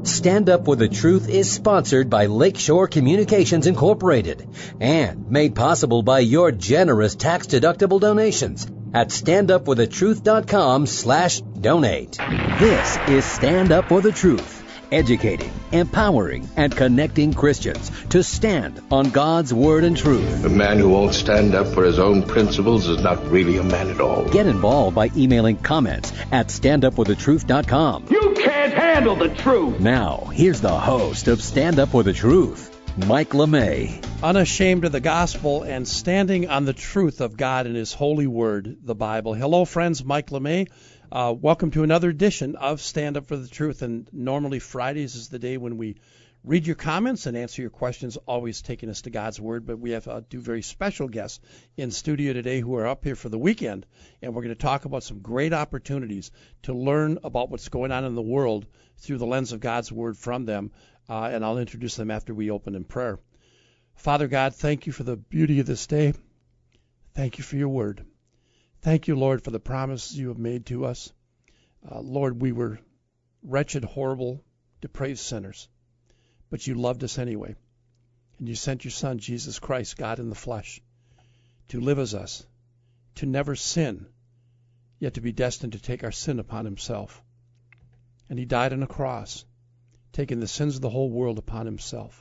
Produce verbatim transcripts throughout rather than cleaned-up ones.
Stand Up For the Truth is sponsored by Lakeshore Communications Incorporated and made possible by your generous tax-deductible donations at standupforthetruth.com slash donate. This is Stand Up For the Truth, educating, empowering, and connecting Christians to stand on God's Word and truth. A man who won't stand up for his own principles is not really a man at all. Get involved by emailing comments at stand up for the truth dot com. You can't handle the truth. Now, here's the host of Stand Up For the Truth, Mike LeMay. Unashamed of the gospel and standing on the truth of God and His holy word, the Bible. Hello, friends. Mike LeMay. Uh, welcome to another edition of Stand Up For the Truth. And normally Fridays is the day when we read your comments and answer your questions, always taking us to God's Word. But we have uh, two very special guests in studio today who are up here for the weekend. And we're going to talk about some great opportunities to learn about what's going on in the world through the lens of God's Word from them. Uh, and I'll introduce them after we open in prayer. Father God, thank you for the beauty of this day. Thank you for your Word. Thank you, Lord, for the promises you have made to us. Uh, Lord, we were wretched, horrible, depraved sinners, but you loved us anyway. And you sent your Son, Jesus Christ, God in the flesh, to live as us, to never sin, yet to be destined to take our sin upon himself. And he died on a cross, taking the sins of the whole world upon himself.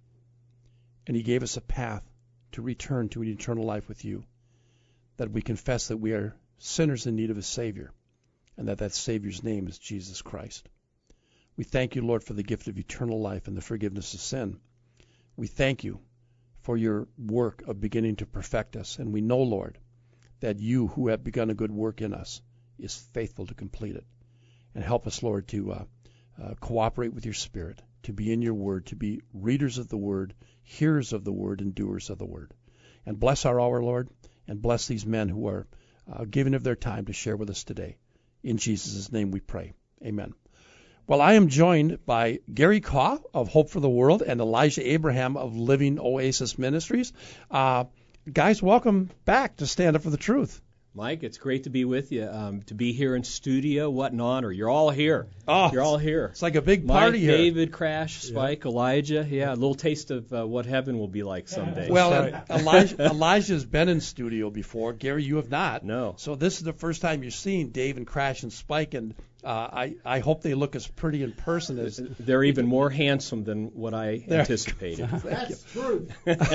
And he gave us a path to return to an eternal life with you, that we confess that we are sinners in need of a Savior, and that that Savior's name is Jesus Christ. We thank you, Lord, for the gift of eternal life and the forgiveness of sin. We thank you for your work of beginning to perfect us, and we know, Lord, that you who have begun a good work in us is faithful to complete it. And help us, Lord, to uh, uh, cooperate with your Spirit, to be in your word, to be readers of the word, hearers of the word, and doers of the word. And bless our hour, Lord, and bless these men who are uh, giving of their time to share with us today. In Jesus' name we pray. Amen. Well, I am joined by Gary Kaw of Hope for the World and Elijah Abraham of Living Oasis Ministries. Uh, guys, welcome back to Stand Up For the Truth. Mike, it's great to be with you, um, to be here in studio. What an honor. You're all here. Oh, You're all here. It's like a big party Mike, here. David, Crash, Spike, yeah. Elijah. Yeah, a little taste of uh, what heaven will be like someday. Well, uh, Elijah, Elijah's been in studio before. Gary, you have not. No. So this is the first time you're seeing Dave and Crash and Spike, and uh, I, I hope they look as pretty in person as... They're even more handsome than what I anticipated. That's true.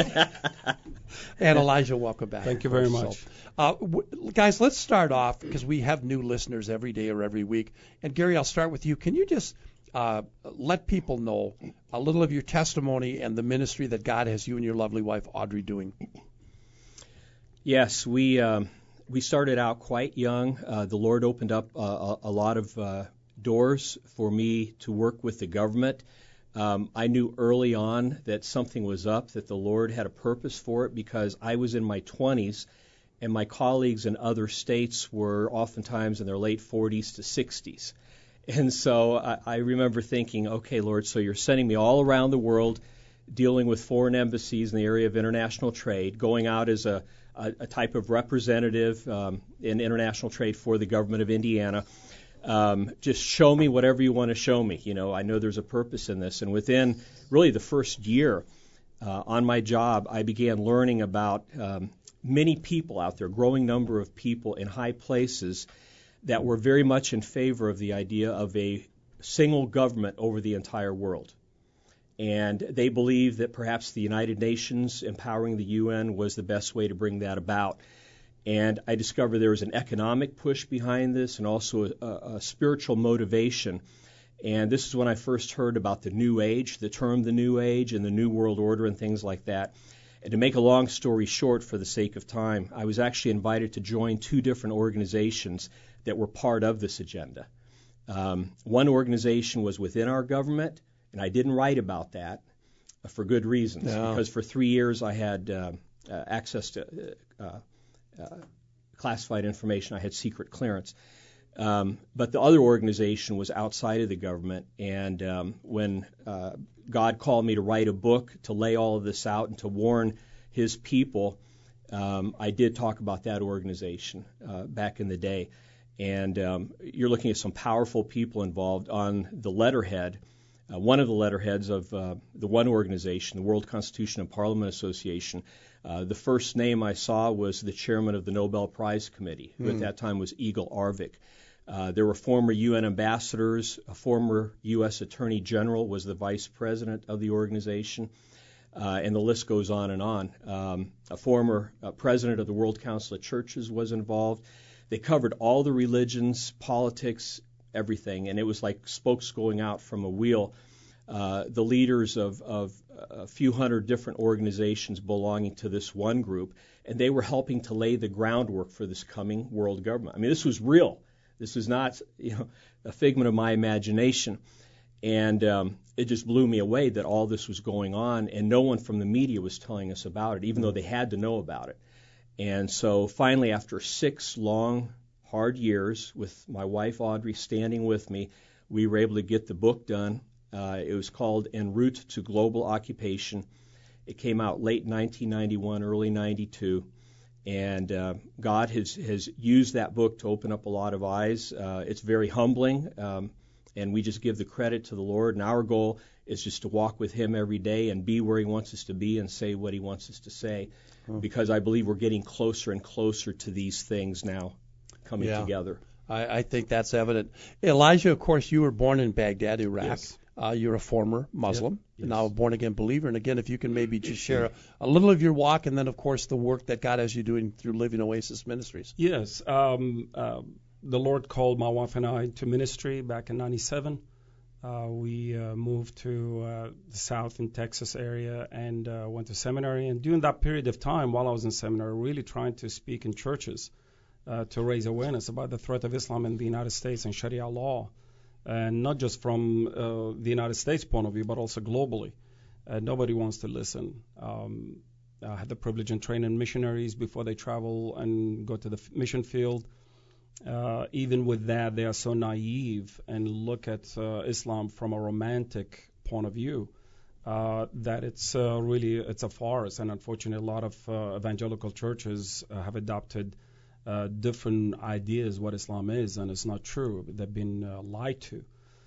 And Elijah, welcome back. Thank you very much. So, uh, w- guys, let's start off, because we have new listeners every day or every week. And Gary, I'll start with you. Can you just uh, let people know a little of your testimony and the ministry that God has you and your lovely wife, Audrey, doing? Yes, we um, we started out quite young. Uh, the Lord opened up uh, a, a lot of uh, doors for me to work with the government. Um, I knew early on that something was up, that the Lord had a purpose for it, because I was in my twenties, and my colleagues in other states were oftentimes in their late forties to sixties. And so I, I remember thinking, okay, Lord, so you're sending me all around the world, dealing with foreign embassies in the area of international trade, going out as a, a, a type of representative um, in international trade for the government of Indiana. Um, just show me whatever you want to show me. You know, I know there's a purpose in this. And within really the first year uh, on my job, I began learning about um, many people out there, growing number of people in high places that were very much in favor of the idea of a single government over the entire world. And they believed that perhaps the United Nations empowering the U N was the best way to bring that about. And I discovered there was an economic push behind this, and also a, a spiritual motivation. And this is when I first heard about the New Age, the term the New Age, and the New World Order and things like that. And to make a long story short for the sake of time, I was actually invited to join two different organizations that were part of this agenda. Um, one organization was within our government, and I didn't write about that uh, for good reasons. No. Because for three years I had uh, uh, access to uh, uh, classified information. I had secret clearance. Um, but the other organization was outside of the government, and um, when uh, God called me to write a book to lay all of this out and to warn his people, um, I did talk about that organization uh, back in the day. And um, you're looking at some powerful people involved. On the letterhead, uh, one of the letterheads of uh, the one organization, the World Constitution and Parliament Association. Uh, the first name I saw was the chairman of the Nobel Prize Committee, who mm. at that time was Eagle Arvik. Uh, there were former U N ambassadors. A former U S Attorney General was the vice president of the organization. Uh, and the list goes on and on. Um, a former uh, president of the World Council of Churches was involved. They covered all the religions, politics, everything, and it was like spokes going out from a wheel. Uh, the leaders of, of a few hundred different organizations belonging to this one group, and they were helping to lay the groundwork for this coming world government. I mean, this was real. This was not, you know, a figment of my imagination. And um, it just blew me away that all this was going on, and no one from the media was telling us about it, even though they had to know about it. And so finally, after six long, hard years with my wife Audrey standing with me, we were able to get the book done. Uh, it was called En Route to Global Occupation. It came out late nineteen ninety-one, early ninety-two. And uh, God has, has used that book to open up a lot of eyes. Uh, it's very humbling. Um, And we just give the credit to the Lord. And our goal is just to walk with Him every day and be where He wants us to be and say what He wants us to say. Oh. Because I believe we're getting closer and closer to these things now coming yeah. together. I, I think that's evident. Elijah, of course, you were born in Baghdad, Iraq. Yes. Uh, you're a former Muslim, yep. yes. now a born-again believer. And again, if you can maybe just share a, a little of your walk and then, of course, the work that God has you doing through Living Oasis Ministries. Yes. Um, uh, The Lord called my wife and I to ministry back in ninety-seven. Uh, we uh, moved to uh, the South in Texas area and uh, went to seminary. And during that period of time, while I was in seminary, really trying to speak in churches uh, to raise awareness about the threat of Islam in the United States and Sharia law, and not just from uh, the United States point of view, but also globally. Uh, nobody wants to listen. Um, I had the privilege of training missionaries before they travel and go to the f- mission field. Uh, even with that, they are so naive and look at uh, Islam from a romantic point of view uh, that it's uh, really it's a farce. And unfortunately, a lot of uh, evangelical churches uh, have adopted uh, different ideas what Islam is, and it's not true. They've been uh, lied to.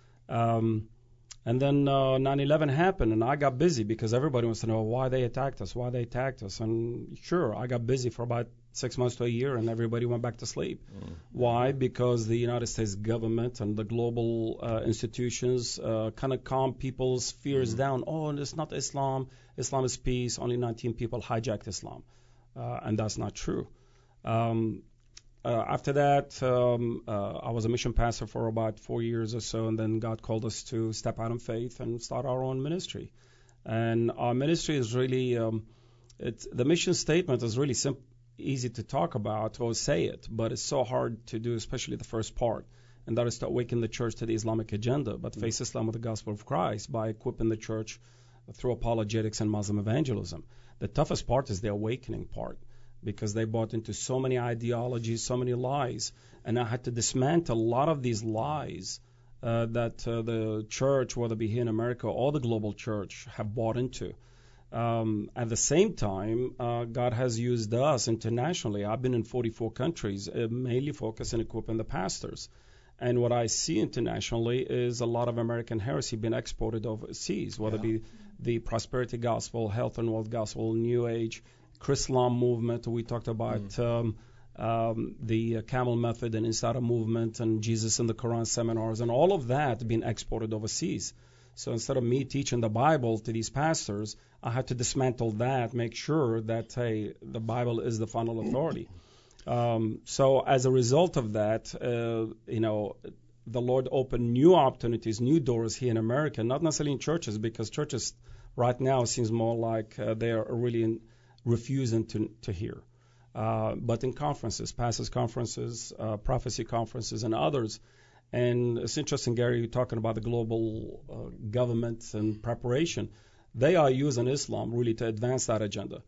Um, and then uh, nine eleven happened, and I got busy because everybody wants to know why they attacked us, why they attacked us. And sure, I got busy for about six months to a year, and everybody went back to sleep. Mm. Why? Because the United States government and the global uh, institutions uh, kind of calm people's fears mm. down. Oh, and it's not Islam. Islam is peace. Only nineteen people hijacked Islam. Uh, and that's not true. Um, uh, after that, um, uh, I was a mission pastor for about four years or so, and then God called us to step out in faith and start our own ministry. And our ministry is really, um, it's, the mission statement is really simple. Easy to talk about or say it, but it's so hard to do, especially the first part, and that is to awaken the church to the Islamic agenda, but face Islam with the gospel of Christ by equipping the church through apologetics and Muslim evangelism. The toughest part is the awakening part, because they bought into so many ideologies, so many lies, and I had to dismantle a lot of these lies uh, that uh, the church, whether it be here in America or the global church, have bought into. Um, at the same time, uh, God has used us internationally. I've been in forty-four countries, uh, mainly focused on equipping the pastors. And what I see internationally is a lot of American heresy being exported overseas, whether yeah. it be the prosperity gospel, health and wealth gospel, New Age, Chrislam movement. We talked about mm. um, um, the uh, Camel Method and Insider movement and Jesus in the Quran seminars, and all of that being exported overseas. So instead of me teaching the Bible to these pastors, I had to dismantle that, make sure that, hey, the Bible is the final authority. Um, so as a result of that, uh, you know, the Lord opened new opportunities, new doors here in America, not necessarily in churches, because churches right now seems more like uh, they are really in, refusing to, to hear. Uh, but in conferences, pastors' conferences, uh, prophecy conferences, and others. And it's interesting, Gary, you're talking about the global uh, government and preparation. They are using Islam really to advance that agenda.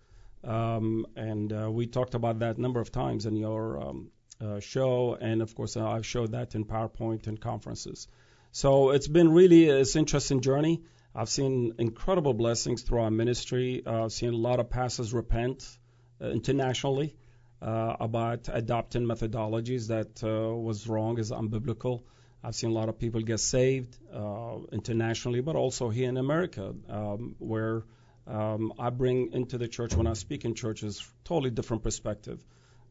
Um, and uh, we talked about that a number of times in your um, uh, show. And, of course, uh, I've showed that in PowerPoint and conferences. So it's been really an interesting journey. I've seen incredible blessings through our ministry. Uh, I've seen a lot of pastors repent uh, internationally. Uh, about adopting methodologies that uh, was wrong, is unbiblical. I've seen a lot of people get saved uh, internationally, but also here in America, um, where um, I bring into the church when I speak in churches totally different perspective,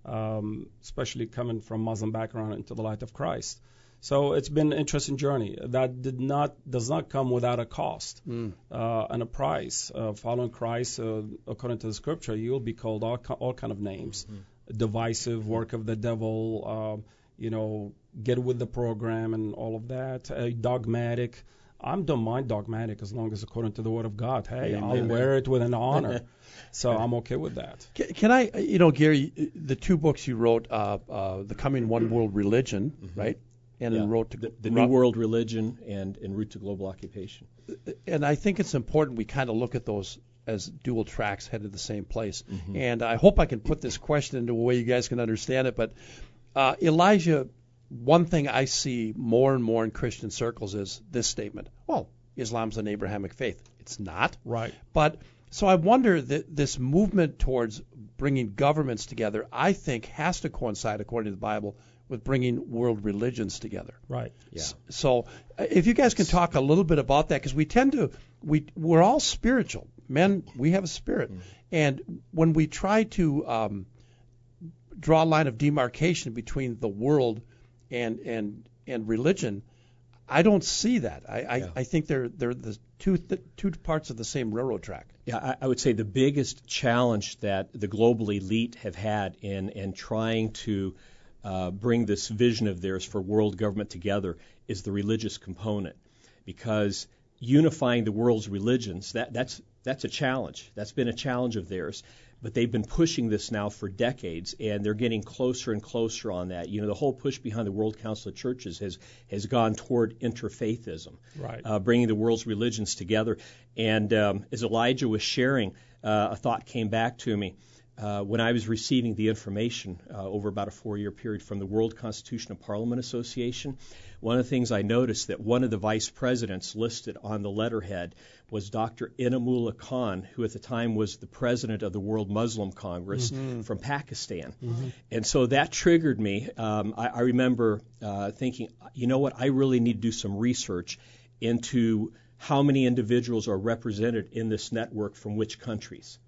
um, especially coming from Muslim background into the light of Christ. So it's been an interesting journey. That did not does not come without a cost mm. uh, and a price. Uh, following Christ, uh, according to the Scripture, you'll be called all all kind of names, mm-hmm. divisive, work of the devil. Uh, you know, get with the program and all of that. Uh, dogmatic. I don't mind dogmatic as long as according to the Word of God. Hey, Amen. I'll wear it with an honor. So I'm okay with that. Can, can I, you know, Gary, the two books you wrote, uh, uh, The Coming One World Religion, mm-hmm. right? And yeah. then wrote to, the, the New World Religion and En Route to Global Occupation. And I think it's important we kind of look at those as dual tracks headed the same place. Mm-hmm. And I hope I can put this question into a way you guys can understand it. But uh, Elijah, one thing I see more and more in Christian circles is this statement: well, Islam's an Abrahamic faith. It's not. Right. But so I wonder that this movement towards bringing governments together, I think, has to coincide, according to the Bible, with bringing world religions together. Right. Yeah. So if you guys can talk a little bit about that, because we tend to, we, we're all spiritual. Men, we have a spirit. Mm. And when we try to um, draw a line of demarcation between the world and and and religion, I don't see that. I, I, yeah. I think they're they're the two th- two parts of the same railroad track. Yeah, I, I would say the biggest challenge that the global elite have had in in trying to uh, bring this vision of theirs for world government together is the religious component, because unifying the world's religions, that that's that's a challenge. That's been a challenge of theirs. But they've been pushing this now for decades, and they're getting closer and closer on that. You know, the whole push behind the World Council of Churches has has gone toward interfaithism, right. uh, bringing the world's religions together. And um, as Elijah was sharing, uh, a thought came back to me. Uh, when I was receiving the information uh, over about a four-year period from the World Constitution of Parliament Association, one of the things I noticed that one of the vice presidents listed on the letterhead was Doctor Inamullah Khan, who at the time was the president of the World Muslim Congress mm-hmm. from Pakistan. Mm-hmm. And so that triggered me. Um, I, I remember uh, thinking, you know what, I really need to do some research into how many individuals are represented in this network from which countries.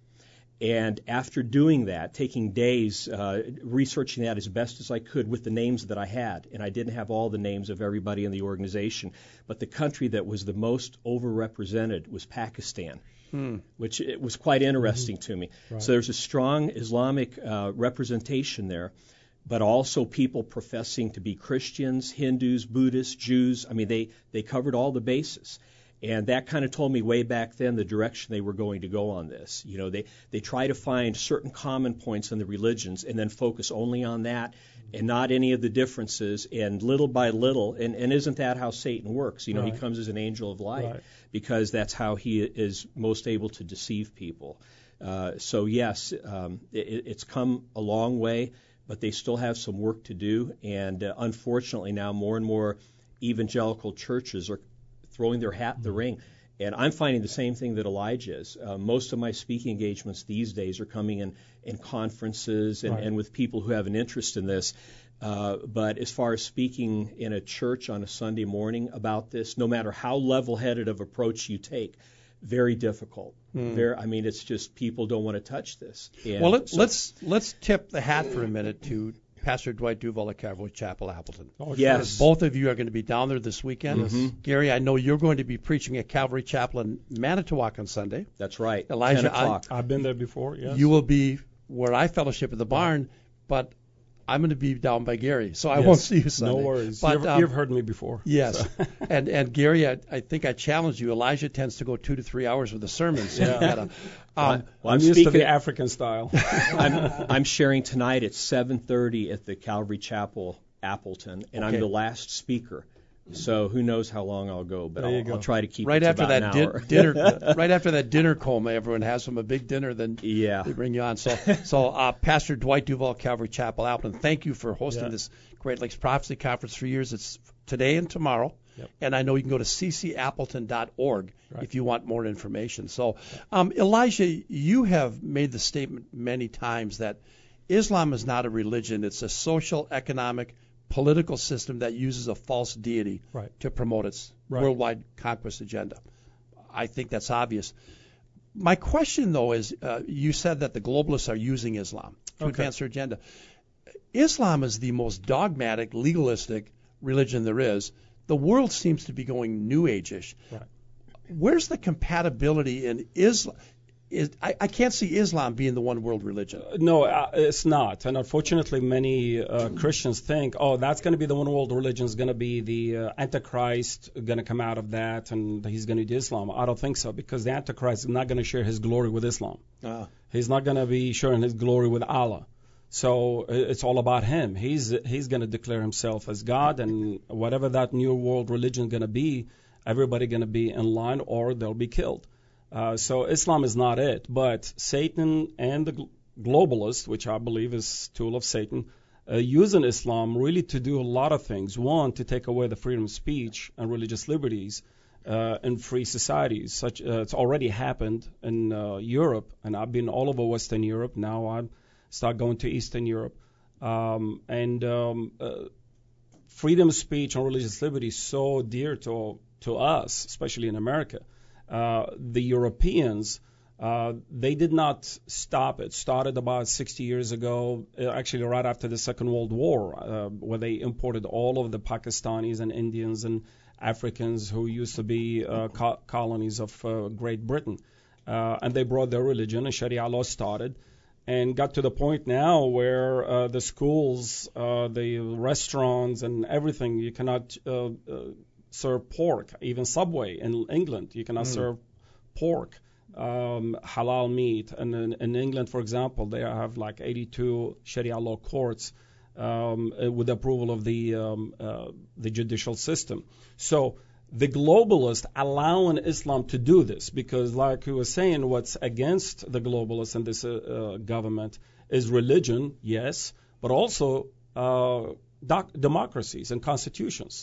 And after doing that, taking days, uh, researching that as best as I could with the names that I had, and I didn't have all the names of everybody in the organization, but the country that was the most overrepresented was Pakistan, hmm. which it was quite interesting mm-hmm. to me. Right. So there's a strong Islamic uh, representation there, but also people professing to be Christians, Hindus, Buddhists, Jews. I mean, they, they covered all the bases. And that kind of told me way back then the direction they were going to go on this. You know, they, they try to find certain common points in the religions and then focus only on that and not any of the differences. And little by little, and, and isn't that how Satan works? You know, right. He comes as an angel of light right. because that's how he is most able to deceive people. Uh, so, yes, um, it, it's come a long way, but they still have some work to do. And uh, unfortunately now more and more evangelical churches are throwing their hat in the ring. And I'm finding the same thing that Elijah is. Uh, most of my speaking engagements these days are coming in, in conferences and, right. and with people who have an interest in this. Uh, but as far as speaking in a church on a Sunday morning about this, no matter how level-headed of approach you take, very difficult. Mm. Very, I mean, it's just people don't want to touch this. And well, let, so, let's let's tip the hat for a minute to Pastor Dwight Duval at Calvary Chapel, Appleton. Oh, yes. Both of you are going to be down there this weekend. Mm-hmm. Gary, I know you're going to be preaching at Calvary Chapel in Manitowoc on Sunday. That's right. Elijah, ten o'clock. I, I've been there before, yes. You will be where I fellowship at the barn, but I'm going to be down by Gary, so I yes. won't see you Sunday. No worries. But, you've, um, you've heard me before. Yes. So. and and Gary, I, I think I challenged you. Elijah tends to go two to three hours with the sermons. So yeah. gotta, um, well, I'm, I'm used speaking, to the African style. I'm, I'm sharing tonight at seven thirty at the Calvary Chapel, Appleton, and okay. I'm the last speaker. So who knows how long I'll go, but I'll, go. I'll try to keep right it to after about that an hour. Di- dinner. Right after that dinner coma everyone has from a big dinner, then yeah. they bring you on. So, so uh, Pastor Dwight Duval, Calvary Chapel, Appleton, thank you for hosting yeah. this Great Lakes Prophecy Conference for years. It's today and tomorrow, yep. and I know you can go to c c appleton dot org right. if you want more information. So, um, Elijah, you have made the statement many times that Islam is not a religion; it's a social, economic, political system that uses a false deity Right. to promote its Right. worldwide conquest agenda. I think that's obvious. My question, though, is uh, you said that the globalists are using Islam to Okay. advance their agenda. Islam is the most dogmatic, legalistic religion there is. The world seems to be going New Age-ish. Right. Where's the compatibility in Islam? Is, I, I can't see Islam being the one world religion. No, uh, it's not. And unfortunately, many uh, Christians think, oh, that's going to be the one world religion, is going to be the uh, Antichrist going to come out of that, and he's going to do Islam. I don't think so, because the Antichrist is not going to share his glory with Islam. Uh, He's not going to be sharing his glory with Allah. So uh, it's all about him. He's he's going to declare himself as God, and whatever that new world religion is going to be, everybody going to be in line or they'll be killed. Uh, so Islam is not it, but Satan and the gl- globalists, which I believe is tool of Satan, uh, using Islam really to do a lot of things. One, to take away the freedom of speech and religious liberties uh, in free societies. Such uh, it's already happened in uh, Europe, and I've been all over Western Europe. Now I start going to Eastern Europe, um, and um, uh, freedom of speech and religious liberty is so dear to to us, especially in America. Uh, the Europeans, uh, they did not stop it. Started about sixty years ago, uh, actually right after the Second World War, uh, where they imported all of the Pakistanis and Indians and Africans who used to be uh, co- colonies of uh, Great Britain. Uh, and they brought their religion, and Sharia law started, and got to the point now where uh, the schools, uh, the restaurants, and everything, you cannot uh, uh, serve pork. Even Subway in England, you cannot mm. serve pork, um, halal meat. And in, in England, for example, they have like eighty-two Sharia law courts um, with approval of the um, uh, the judicial system. So the globalists allowing Islam to do this, because like we were saying, what's against the globalists and this uh, uh, government is religion, yes, but also uh, doc- democracies and constitutions.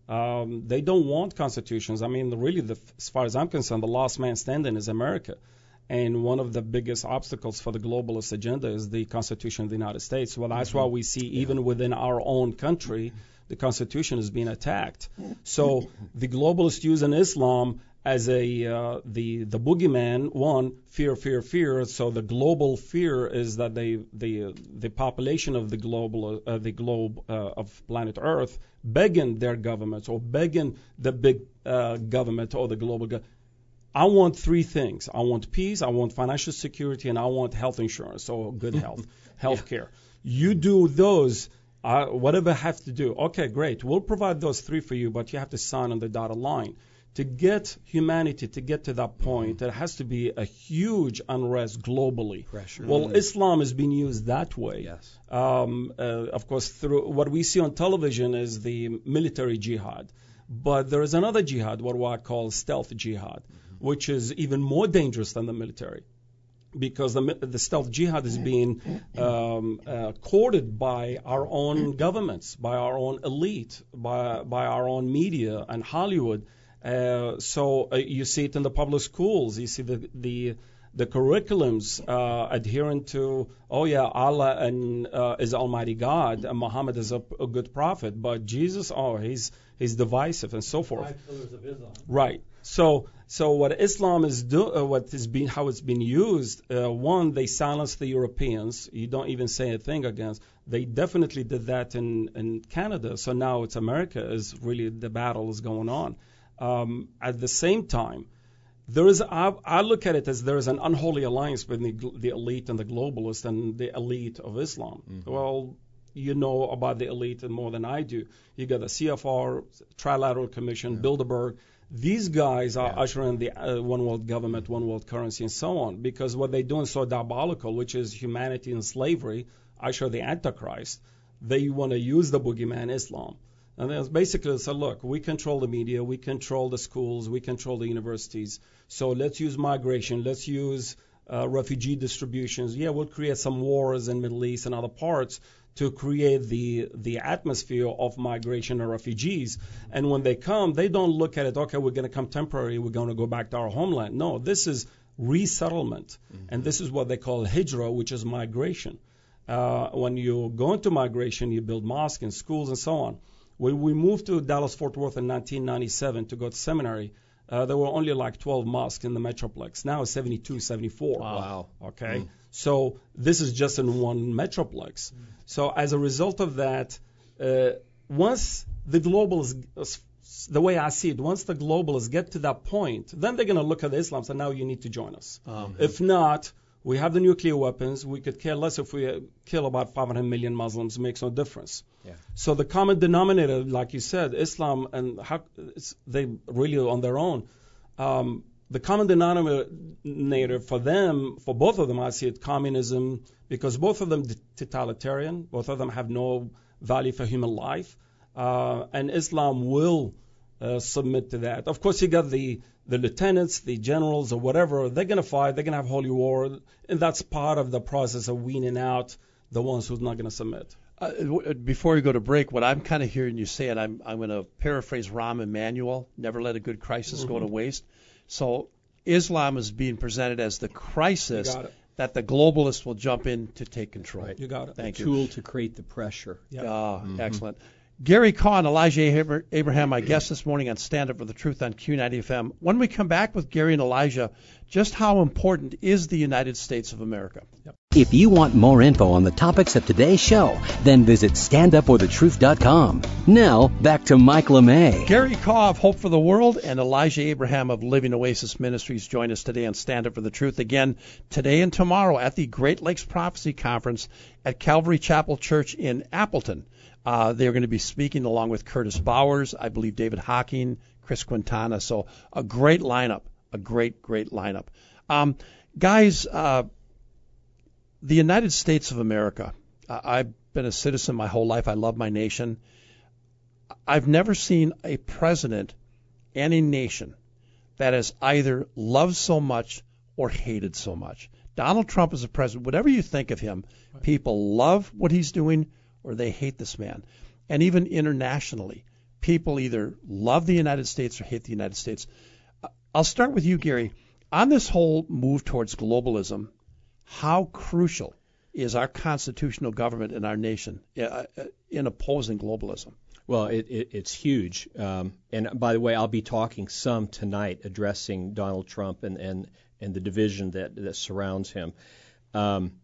Um, they don't want constitutions. I mean, really, the, as far as I'm concerned, the last man standing is America. And one of the biggest obstacles for the globalist agenda is the Constitution of the United States. Well, that's mm-hmm. why we see even yeah. within our own country, the Constitution is being attacked. So the globalists using Islam as a uh, the the boogeyman. One, fear, fear, fear. So the global fear is that they the the population of the global uh, the globe uh, of planet Earth begging their governments or begging the big uh, government or the global government. I want three things. I want peace, I want financial security, and I want health insurance or good health, health care. You do those, uh, whatever I have to do. Okay, great. We'll provide those three for you, but you have to sign on the dotted line. To get humanity to get to that point, there has to be a huge unrest globally. Pressure. Well, mm-hmm. Islam is being used that way. Yes. Um, uh, of course, through what we see on television is the military jihad. But there is another jihad, what I call stealth jihad, mm-hmm. which is even more dangerous than the military, because the, the stealth jihad is being um, uh, courted by our own governments, by our own elite, by by our own media and Hollywood. Uh, so uh, you see it in the public schools. You see the the the curriculums uh, adhering to, oh yeah, Allah and uh, is Almighty God, and Muhammad is a, a good prophet, but Jesus, oh, he's he's divisive and so forth. Five pillars of Islam. Right. So so what Islam is do, uh, what is being how it's been used. Uh, one, they silence the Europeans. You don't even say a thing against. They definitely did that in in Canada. So now it's America is really the battle is going on. Um, at the same time, there is I, I look at it as there is an unholy alliance between the, the elite and the globalists and the elite of Islam. Mm-hmm. Well, you know about the elite more than I do. You got the C F R, Trilateral Commission, yeah. Bilderberg. These guys are yeah. ushering the uh, one world government, one world currency, and so on. Because what they're doing so diabolical, which is humanity and slavery, usher the Antichrist. They want to use the boogeyman Islam. And then basically say, look, we control the media, we control the schools, we control the universities. So let's use migration, let's use uh, refugee distributions. Yeah, we'll create some wars in Middle East and other parts to create the the atmosphere of migration and refugees. And when they come, they don't look at it, okay, we're going to come temporary, we're going to go back to our homeland. No, this is resettlement. Mm-hmm. And this is what they call hijrah, which is migration. Uh, when you go into migration, you build mosques and schools and so on. When we moved to Dallas-Fort Worth in nineteen ninety-seven to go to seminary, uh, there were only like twelve mosques in the Metroplex. Now it's seventy-two, seventy-four. Wow. wow. Okay. Mm. So this is just in one Metroplex. Mm. So as a result of that, uh, once the globalists, the way I see it, once the globalists get to that point, then they're going to look at Islam and say, now you need to join us. Um, if not, we have the nuclear weapons. We could care less if we uh, kill about five hundred million Muslims. It makes no difference. Yeah. So the common denominator, like you said, Islam and how, it's, they really on their own. Um, the common denominator for them, for both of them, I see it, communism, because both of them totalitarian. Both of them have no value for human life. Uh, and Islam will uh, submit to that. Of course, you got the the lieutenants, the generals, or whatever. They're going to fight. They're going to have holy war, and that's part of the process of weaning out the ones who's not going to submit. Uh, before we go to break, what I'm kind of hearing you say, and I'm I'm going to paraphrase Rahm Emanuel: "Never let a good crisis mm-hmm. go to waste." So Islam is being presented as the crisis that the globalists will jump in to take control. Right. You got it. Thank the you. Tool to create the pressure. Yeah. Uh, mm-hmm. Excellent. Gary Kaw and Elijah Abraham, my guests this morning on Stand Up for the Truth on Q ninety F M. When we come back with Gary and Elijah, just how important is the United States of America? Yep. If you want more info on the topics of today's show, then visit stand up for the truth dot com. Now, back to Mike LeMay. Gary Kaw of Hope for the World and Elijah Abraham of Living Oasis Ministries join us today on Stand Up for the Truth. Again, today and tomorrow at the Great Lakes Prophecy Conference at Calvary Chapel Church in Appleton. Uh, they're going to be speaking along with Curtis Bowers, I believe David Hocking, Chris Quintana. So a great lineup, a great, great lineup. Um, guys, uh, the United States of America, uh, I've been a citizen my whole life. I love my nation. I've never seen a president and a nation that has either loved so much or hated so much. Donald Trump is a president. Whatever you think of him, right. People love what he's doing or they hate this man. And even internationally, people either love the United States or hate the United States. I'll start with you, Gary. On this whole move towards globalism, how crucial is our constitutional government in our nation in opposing globalism? Well, it, it, it's huge. Um, and by the way, I'll be talking some tonight addressing Donald Trump and, and, and the division that, that surrounds him. Um,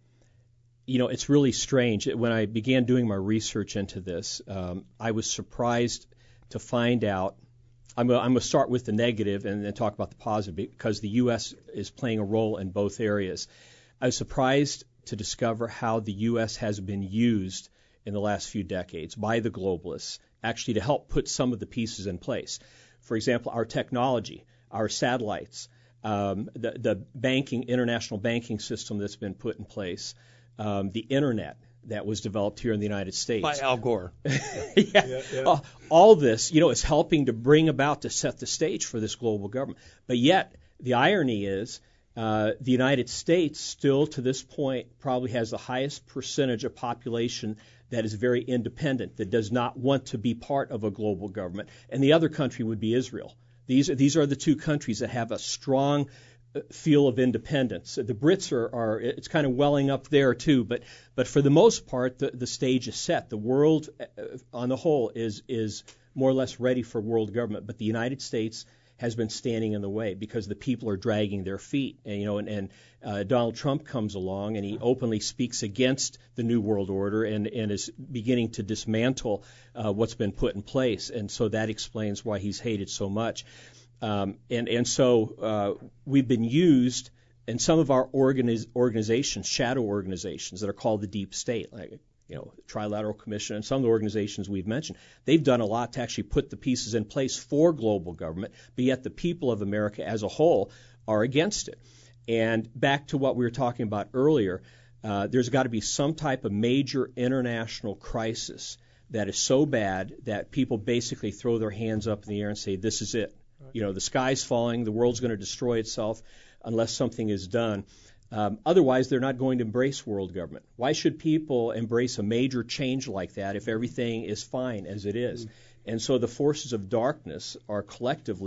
You know, it's really strange. When I began doing my research into this, um, I was surprised to find out. I'm going to start with the negative and then talk about the positive because the U S is playing a role in both areas. I was surprised to discover how the U S has been used in the last few decades by the globalists actually to help put some of the pieces in place. For example, our technology, our satellites, um, the, the banking, international banking system that's been put in place. Um, the Internet that was developed here in the United States. By Al Gore. yeah. yeah, yeah. Uh, all this, you know, is helping to bring about, to set the stage for this global government. But yet, the irony is uh, the United States still, to this point, probably has the highest percentage of population that is very independent, that does not want to be part of a global government. And the other country would be Israel. These are, these are the two countries that have a strong feel of independence. The Brits are, are it's kind of welling up there too, but but for the most part, the, the stage is set. The world on the whole is is more or less ready for world government, but the United States has been standing in the way because the people are dragging their feet. And, you know, and, and uh, Donald Trump comes along and he openly speaks against the New World Order and, and is beginning to dismantle uh, what's been put in place, and so that explains why he's hated so much. Um, and, and so uh, we've been used in some of our organiz- organizations, shadow organizations that are called the deep state, like, you know, Trilateral Commission and some of the organizations we've mentioned. They've done a lot to actually put the pieces in place for global government, but yet the people of America as a whole are against it. And back to what we were talking about earlier, uh, there's got to be some type of major international crisis that is so bad that people basically throw their hands up in the air and say, this is it. You know, the sky's falling, the world's going to destroy itself unless something is done. Um, otherwise, they're not going to embrace world government. Why should people embrace a major change like that if everything is fine as it is? Mm-hmm. And so the forces of darkness are collectively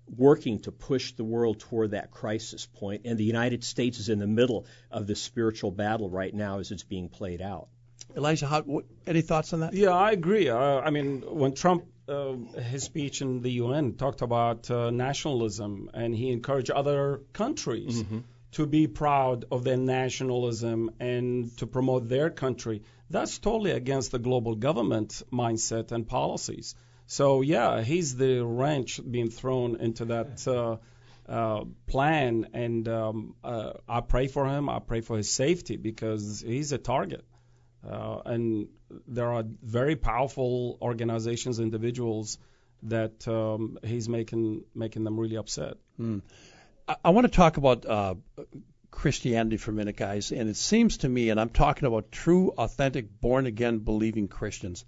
working to push the world toward that crisis point, and the United States is in the middle of this spiritual battle right now as it's being played out. Elijah, how, what, any thoughts on that? Yeah, I agree. Uh, I mean, when Trump, uh, his speech in the U N talked about uh, nationalism, and he encouraged other countries mm-hmm. to be proud of their nationalism and to promote their country. That's totally against the global government mindset and policies. So, yeah, he's the wrench being thrown into that uh, uh, plan, and um, uh, I pray for him. I pray for his safety because he's a target. Uh, and there are very powerful organizations, individuals that um, he's making making them really upset. Mm. I, I want to talk about uh, Christianity for a minute, guys. And it seems to me, and I'm talking about true, authentic, born-again, believing Christians,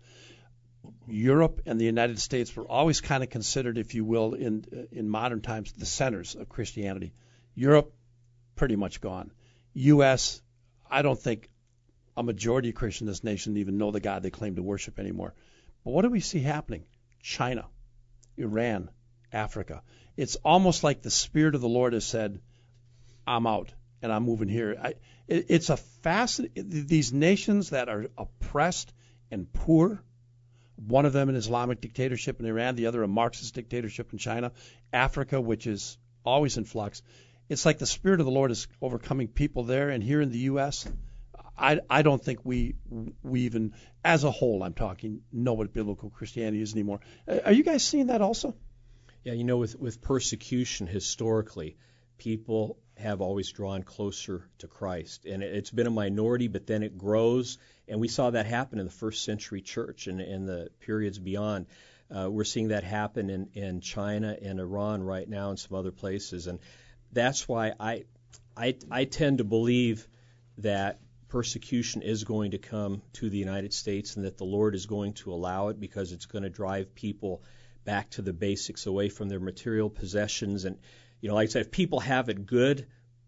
Europe and the United States were always kind of considered, if you will, in in modern times, the centers of Christianity. Europe, pretty much gone. U S, I don't think a majority of Christians in this nation even know the God they claim to worship anymore. But what do we see happening? China, Iran, Africa. It's almost like the Spirit of the Lord has said, I'm out and I'm moving here. I, it, it's a fascinating, these nations that are oppressed and poor, one of them an Islamic dictatorship in Iran, the other a Marxist dictatorship in China, Africa, which is always in flux. It's like the Spirit of the Lord is overcoming people there, and here in the U S, I, I don't think we we even, as a whole, I'm talking, know what biblical Christianity is anymore. Are you guys seeing that also? Yeah, you know, with, with persecution historically, people have always drawn closer to Christ. And it, it's been a minority, but then it grows. And we saw that happen in the first century church and in the periods beyond. Uh, we're seeing that happen in, in China and Iran right now and some other places. And that's why I, I, I tend to believe that persecution is going to come to the United States and that the Lord is going to allow it because it's going to drive people back to the basics, away from their material possessions. And, you know, like I said, if people have it good,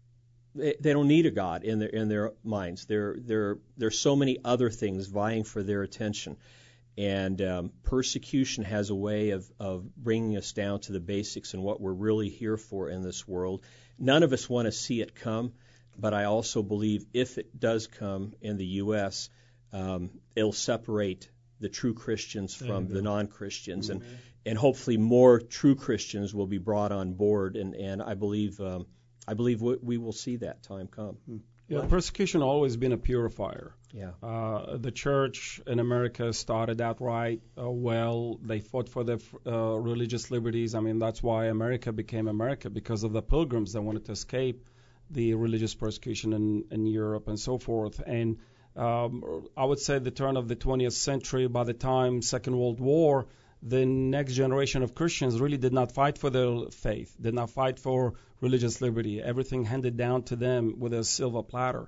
they, they don't need a God in their in their minds. There there there's so many other things vying for their attention. And um, persecution has a way of, of bringing us down to the basics and what we're really here for in this world. None of us want to see it come. But I also believe if it does come in the U S, um, it'll separate the true Christians from the non-Christians, mm-hmm. and and hopefully more true Christians will be brought on board. And, and I believe um, I believe we, we will see that time come. Yeah, well, persecution has always been a purifier. Yeah. Uh, the church in America started out right uh, well. They fought for their uh, religious liberties. I mean, that's why America became America, because of the pilgrims that wanted to escape the religious persecution in, in Europe and so forth. And um, I would say the turn of the twentieth century, by the time Second World War, the next generation of Christians really did not fight for their faith, did not fight for religious liberty. Everything handed down to them with a silver platter.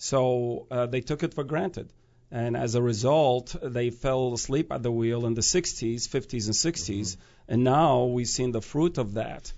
So uh, they took it for granted. And as a result, they fell asleep at the wheel in the sixties, fifties, and sixties. Mm-hmm. And now we've seen the fruit of that.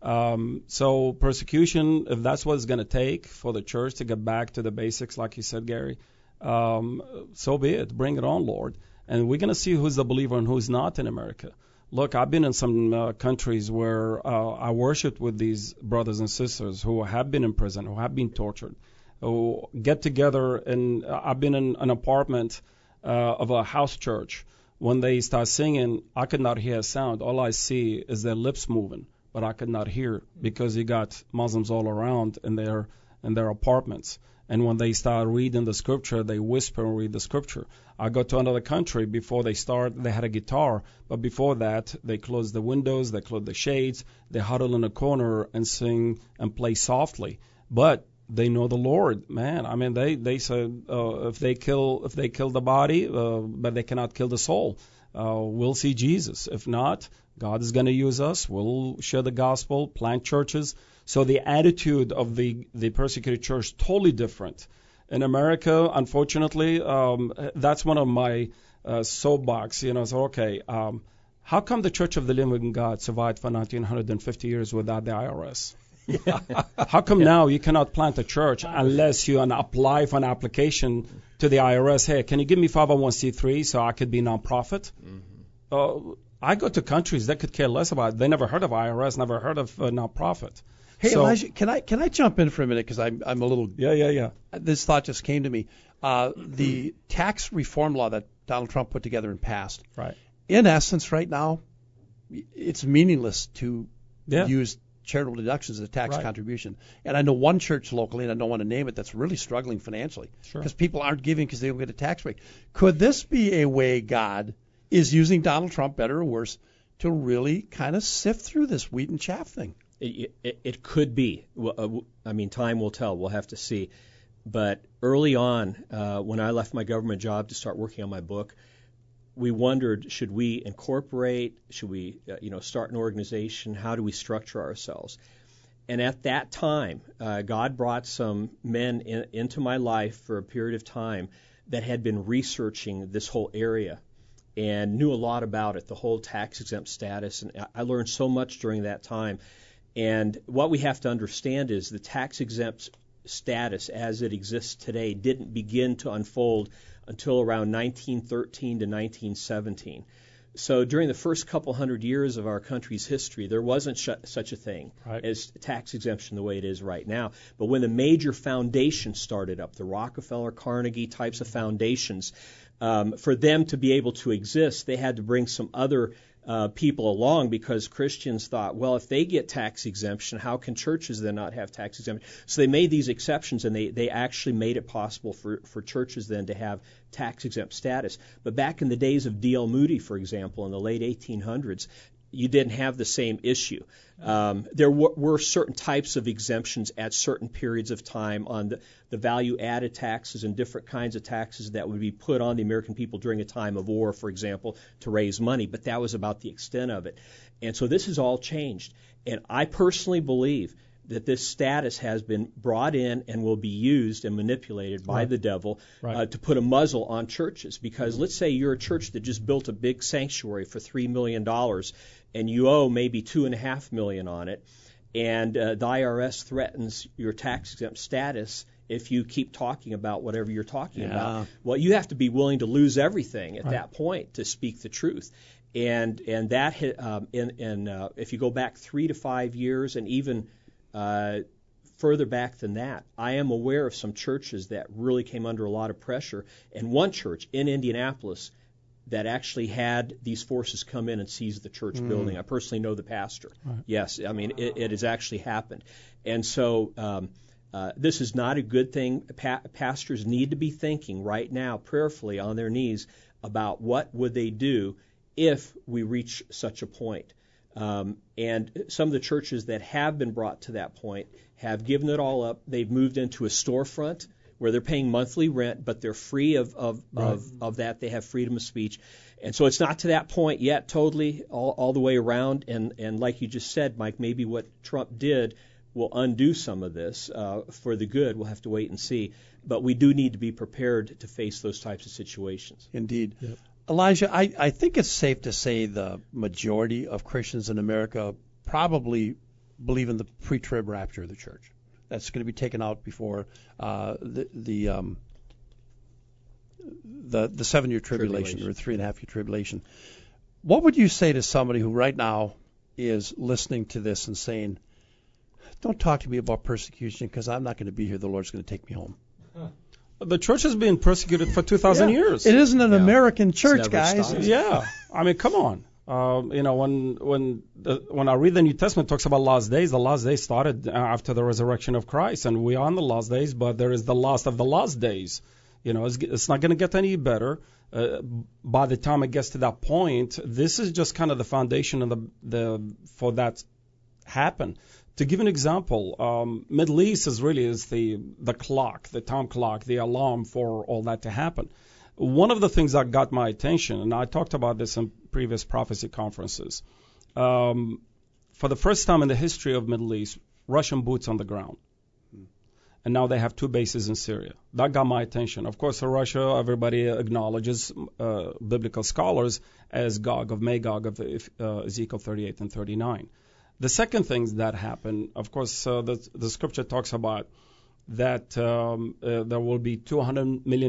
Um, so persecution, if that's what it's going to take for the church to get back to the basics, like you said, Gary, um, so be it. Bring it on, Lord. And we're going to see who's the believer and who's not in America. Look, I've been in some uh, countries where uh, I worshiped with these brothers and sisters who have been in prison, who have been tortured, who get together. And uh, I've been in an apartment uh, of a house church. When they start singing, I could not hear a sound. All I see is their lips moving. But I could not hear because you got Muslims all around in their in their apartments. And when they start reading the scripture, they whisper and read the scripture. I go to another country, before they start, they had a guitar. But before that, they close the windows, they close the shades, they huddle in a corner and sing and play softly. But they know the Lord, man. I mean, they they said uh, if they kill if they kill the body, uh, but they cannot kill the soul. Uh, we'll see Jesus. If not, God is going to use us. We'll share the gospel, plant churches. So the attitude of the, the persecuted church totally different. In America, unfortunately, um, that's one of my uh, soapbox. You know, so okay, um, how come the Church of the Living God survived for nineteen fifty years without the I R S? Yeah. How come yeah. now you cannot plant a church unless you apply for an application to the I R S? Hey, can you give me five oh one c three so I could be nonprofit? Mm-hmm. Uh, I go to countries that could care less about it. They never heard of I R S, never heard of uh, nonprofit. Hey, so, Elijah, can I can I jump in for a minute because I'm I'm a little yeah yeah yeah. This thought just came to me. Uh, the tax reform law that Donald Trump put together and passed. Right. In essence, right now, it's meaningless to yeah. use charitable deductions as a tax right. contribution. And I know one church locally, and I don't want to name it, that's really struggling financially because sure. people aren't giving because they don't get a tax break. Could this be a way God is using Donald Trump, better or worse, to really kind of sift through this wheat and chaff thing? It, it, it could be. Well, uh, I mean, time will tell. We'll have to see. But early on, uh, when I left my government job to start working on my book, we wondered, should we incorporate? Should we, uh, you know, start an organization? How do we structure ourselves? And at that time, uh, God brought some men in, into my life for a period of time that had been researching this whole area and knew a lot about it, the whole tax-exempt status. And I learned so much during that time. And what we have to understand is the tax-exempt status as it exists today didn't begin to unfold until around nineteen thirteen to nineteen seventeen. So during the first couple hundred years of our country's history, there wasn't sh- such a thing right. as tax exemption the way it is right now. But when the major foundations started up, the Rockefeller, Carnegie types of foundations, um, for them to be able to exist, they had to bring some other uh, people along because Christians thought, well, if they get tax exemption, how can churches then not have tax exemption? So they made these exceptions, and they, they actually made it possible for, for churches then to have tax exempt status. But back in the days of D L Moody, for example, in the late eighteen hundreds, you didn't have the same issue. Um, there w- were certain types of exemptions at certain periods of time on the, the value-added taxes and different kinds of taxes that would be put on the American people during a time of war, for example, to raise money. But that was about the extent of it. And so this has all changed. And I personally believe that this status has been brought in and will be used and manipulated by right. the devil right. uh, to put a muzzle on churches. Because let's say you're a church that just built a big sanctuary for three million dollars and you owe maybe two and a half million on it, and uh, the I R S threatens your tax-exempt status if you keep talking about whatever you're talking yeah. about. Well, you have to be willing to lose everything at right. that point to speak the truth. And and that um, in, in uh, if you go back three to five years and even uh, further back than that, I am aware of some churches that really came under a lot of pressure. And one church in Indianapolis that actually had these forces come in and seize the church mm. building. I personally know the pastor. Right. Yes, I mean, it, it has actually happened. And so um, uh, this is not a good thing. Pa- pastors need to be thinking right now prayerfully on their knees about what would they do if we reach such a point. Um, and some of the churches that have been brought to that point have given it all up. They've moved into a storefront where they're paying monthly rent, but they're free of of, right. of of that. They have freedom of speech. And so it's not to that point yet totally all, all the way around. And, and like you just said, Mike, maybe what Trump did will undo some of this uh, for the good. We'll have to wait and see. But we do need to be prepared to face those types of situations. Indeed. Yep. Elijah, I, I think it's safe to say the majority of Christians in America probably believe in the pre-trib rapture of the church. That's going to be taken out before uh, the the, um, the the seven-year tribulation, tribulation or three and a half year tribulation. What would you say to somebody who right now is listening to this and saying, "Don't talk to me about persecution because I'm not going to be here. The Lord's going to take me home." Huh. The church has been persecuted for two thousand yeah. years. It isn't an yeah. American church, guys. Stopped. Yeah, I mean, come on. Um, you know, when when the, when I read the New Testament, it talks about last days. The last days started after the resurrection of Christ, and we are on the last days. But there is the last of the last days. You know, it's, it's not going to get any better. Uh, by the time it gets to that point, this is just kind of the foundation and the the for that happen. To give an example, um, Middle East is really is the the clock, the time clock, the alarm for all that to happen. One of the things that got my attention, and I talked about this in previous prophecy conferences, um, for the first time in the history of Middle East, Russian boots on the ground. And now they have two bases in Syria. That got my attention. Of course, for Russia, everybody acknowledges uh, biblical scholars as Gog of Magog of uh, Ezekiel thirty-eight and thirty-nine. The second thing that happened, of course, uh, the, the scripture talks about that um, uh, there will be two hundred million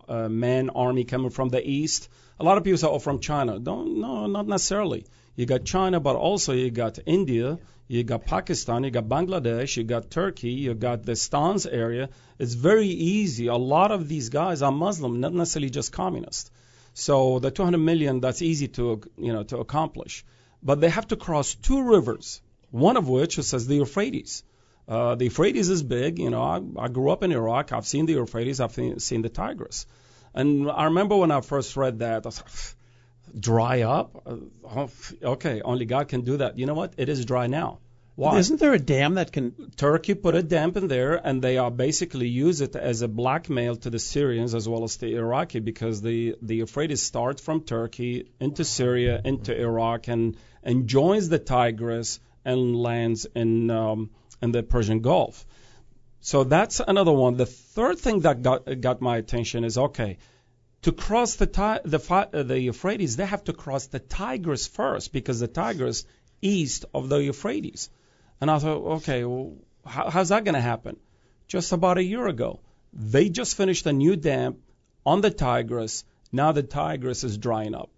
uh, man army coming from the east. A lot of people say, oh, from China. Don't, no, not necessarily. You got China, but also you got India, you got Pakistan, you got Bangladesh, you got Turkey, you got the Stans area. It's very easy. A lot of these guys are Muslim, not necessarily just communist. So the two hundred million, that's easy to, you know, to accomplish. But they have to cross two rivers, one of which is the Euphrates. Uh, the Euphrates is big. You know, I, I grew up in Iraq. I've seen the Euphrates. I've seen, seen the Tigris. And I remember when I first read that, I was like, dry up? Uh, okay, only God can do that. You know what? It is dry now. Why? Isn't there a dam that can... Turkey put a dam in there, and they are basically use it as a blackmail to the Syrians as well as the Iraqi, because the, the Euphrates starts from Turkey into Syria, into Iraq, and, and joins the Tigris and lands in, um, in the Persian Gulf. So that's another one. The third thing that got, got my attention is, okay, to cross the, the, the Euphrates, they have to cross the Tigris first, because the Tigris east of the Euphrates. And I thought, okay, well, how, how's that going to happen? Just about a year ago, they just finished a new dam on the Tigris. Now the Tigris is drying up.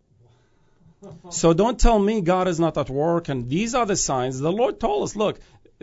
So don't tell me God is not at work, and these are the signs. The Lord told us, look,